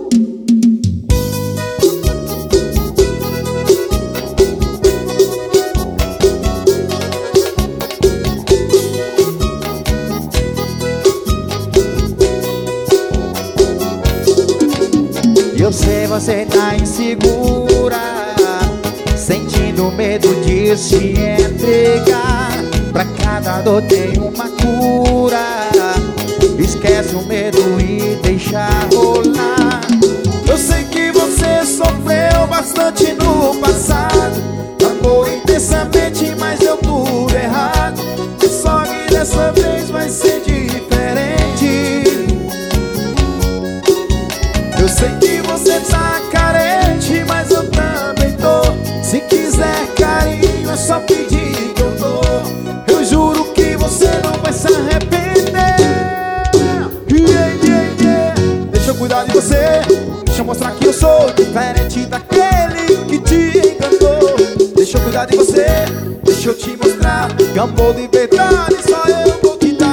Eu sei você tá insegura, sentindo medo de se entregar. Pra cada dor tem uma cura. Esquece o medo e deixa rolar. Eu sei que você sofreu bastante no passado, amou intensamente, mas deu tudo errado. E só que dessa vez vai ser diferente. Eu sei que você tá carente, mas eu também tô. Se quiser carinho é só pedir que eu dou. Eu juro que você não vai se arrepender. Deixa eu cuidar de você, deixa eu mostrar que eu sou diferente daquele que te enganou. Deixa eu cuidar de você, deixa eu te mostrar que amor de verdade só eu vou te dar.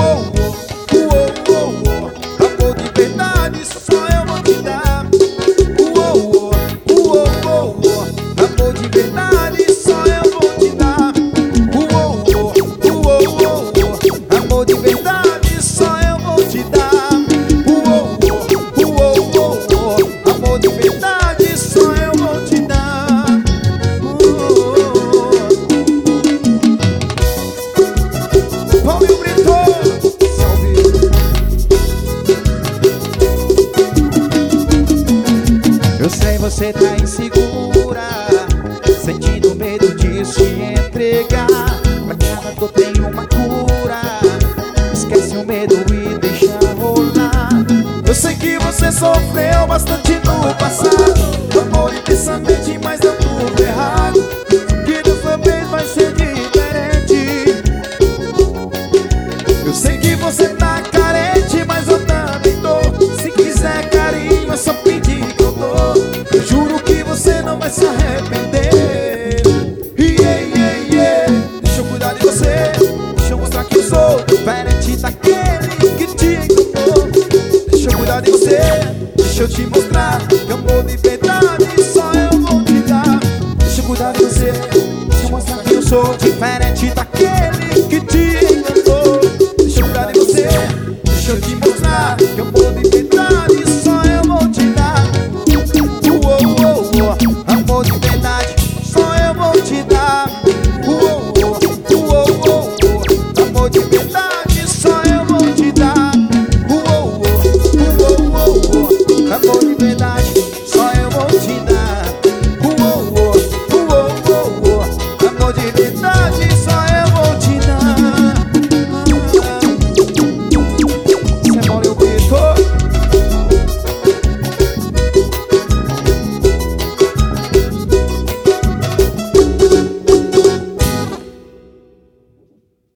Amor de verdade só eu vou te dar. Amor de verdade só eu vou te dar. Amor de verdade só eu vou te dar. Amor de verdade só eu vou te dar. Paulinho Brito, salve. Eu sei você tá insegura, sentindo medo de se entregar. Pra cada dor tem uma cura. Esquece o medo e deixa rolar. Eu sei que você sofreu bastante no passado, amor intensamente, mas deu tudo errado. Que dessa vez vai ser diferente. Eu sei que você tá carente, mas eu também tô. Se quiser carinho é só pedir que eu dou. Eu juro que você não vai se arrepender. Deixa eu cuidar de você, deixa eu mostrar que eu sou diferente daquele que te enganou. Deixa eu cuidar de você, deixa eu te mostrar que amor de verdade só eu vou te dar. Deixa eu cuidar de você, deixa eu mostrar que eu sou diferente daquele